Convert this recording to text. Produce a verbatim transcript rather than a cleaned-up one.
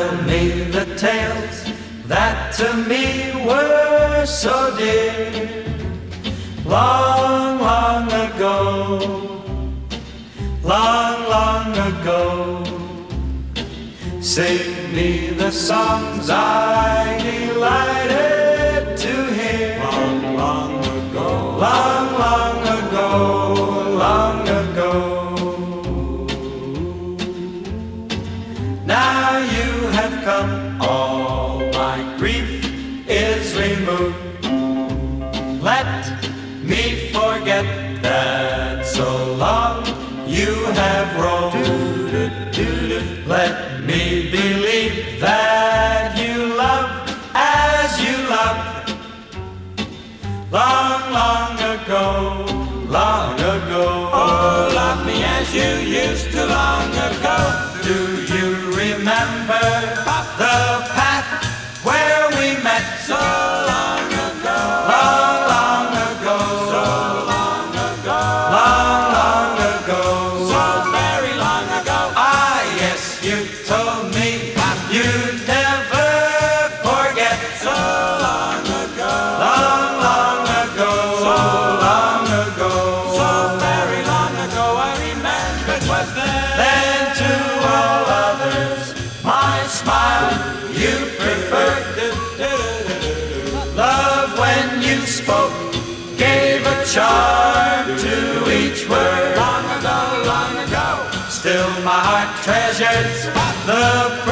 Tell me the tales that to me were so dear. Long, long ago, long, long ago. Sing me the songs I delighted to hear. Long, long ago, long, long ago, long ago. Now you have come, all my grief is removed. Let me forget that so long you have roamed. Let me believe that you love as you loved long, long ago, long ago. Oh, love me as you used to long ago. Do you remember the path where we met So long ago, long, long ago, so long ago, long, long ago? so very long ago. Ah, yes, you told me you'd never forget. So long ago, Long, long ago, so long ago. so very long ago. I remember it was then. Then to all others, my smile you preferred. Love when you spoke gave a charm to each word. Long ago, long ago. Still my heart treasures the